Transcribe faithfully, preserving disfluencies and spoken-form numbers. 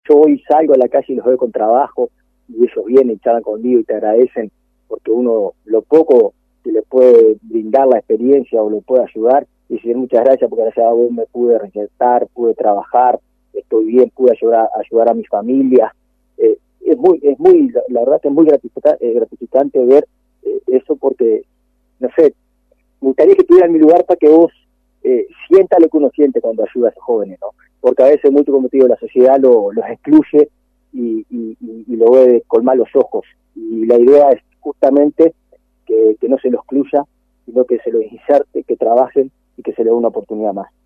yo hoy salgo a la calle y los veo con trabajo, y ellos vienen y charlan conmigo y te agradecen, porque uno, lo poco que le puede brindar la experiencia o le puede ayudar, y decir muchas gracias porque gracias a vos me pude reinsertar, pude trabajar, estoy bien, pude ayudar, ayudar a mi familia. Eh, es muy, es muy, la, la verdad que es muy gratificante, eh, gratificante ver eh, eso, porque, no sé, me gustaría que estuviera en mi lugar para que vos eh, sientas lo que uno siente cuando ayuda a esos jóvenes, ¿no? Porque a veces, mucho como te digo, la sociedad lo, los excluye y, y, y lo ve con malos ojos. Y la idea es justamente que, que no se los excluya, sino que se los inserte, que trabajen y que se les dé una oportunidad más.